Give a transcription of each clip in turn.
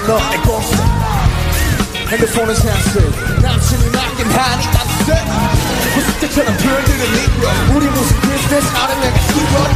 너의 곳에 핸드폰은 샀어 남친이 맡긴 한이 따뜻해 무슨 때처럼 별들을 믿고 우리 무슨 비즈니스 하는 내가 싫어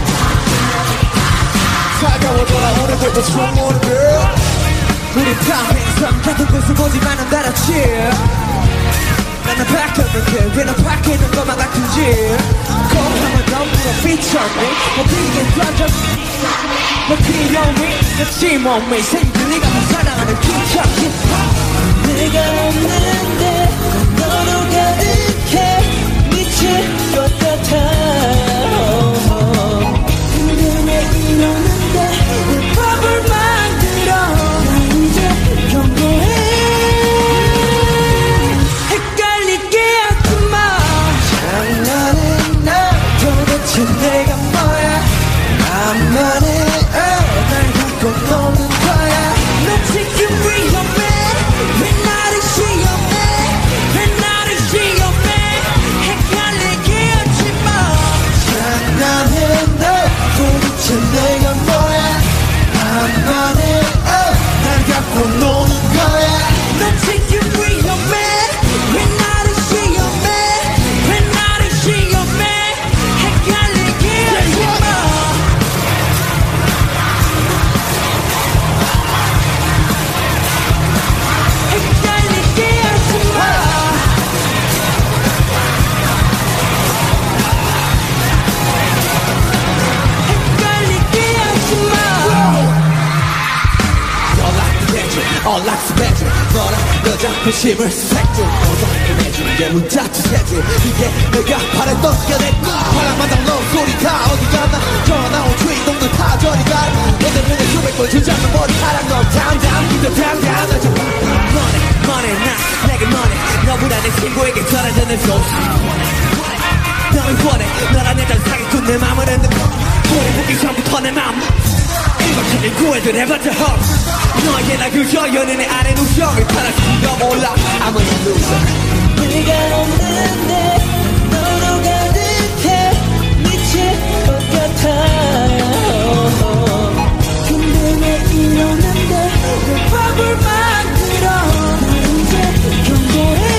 차가워 돌아오는 것도 처음 오는 girl 우리 다 행성 같은 곳을 보지만 난 알았지 나는 바뀌었는데 왜 난 바뀌는 것만 같은지 꼭 한번 더 물어 feature me 뭐 비게 던져 너 필요해 너 침몸이 생긴 네가 더 사랑하는 기적이 내가 없는데 너로 가득해 미칠 것 같아 근데 이러는데 내 밥을 만들어 나 이제 경고해 헷갈리게 하지마 장난해 나 도대체 내가 뭐야 나만의 날 갖고 노는 거야 너 지금 위험해 왜 나를 시험해 왜 나를 시험해 헷갈리게 하지마 장난해 너 도대체 내가 뭐야 나만의 날 갖고 노는 거야 너 지금 위험해 왜 나를 시험해 왜 나를 시험해 헷갈리게 하지마 헷갈리게 하지마 헷갈리게 하지마 연락도 배줘 너랑 너 자존심을 수색줘 너랑 해주는 게 문자 투세줘 이게 내가 바랬던 게내 꿈 화랑마당 너 소리 다 어디 갔나 전화 온 주인공들 다 저리 가 너 때문에 수백 번 주장은 머리카락 너 down 기도 down money 나 내게 money 너보다 내 친구에게 전화되는 소식 너를 원해 너란 여자 사기꾼 내 맘을 흔든 우리 보기 전부터 내 맘 일반적인 구애들 해봤자 헛 너에게 나 그저 연인의 안에 누적을 타는 수가 몰라 I'm a loser 네가 없는데 너로 가득해 미칠 것 같아 근데 왜 이러는데 왜 밥을 만들어 나 이제 경고해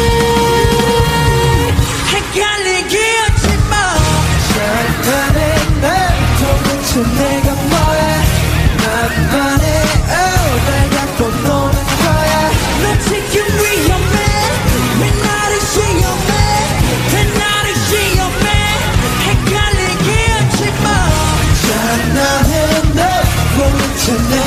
헷갈리게 하지마 장난해 날 도대체 내가 뭐야 나만의 날 갖고 노는 거야 너 지금 위험해 왜 나를 시험해 왜 나를 시험해 헷갈리게 하지마 장난해 날 도대체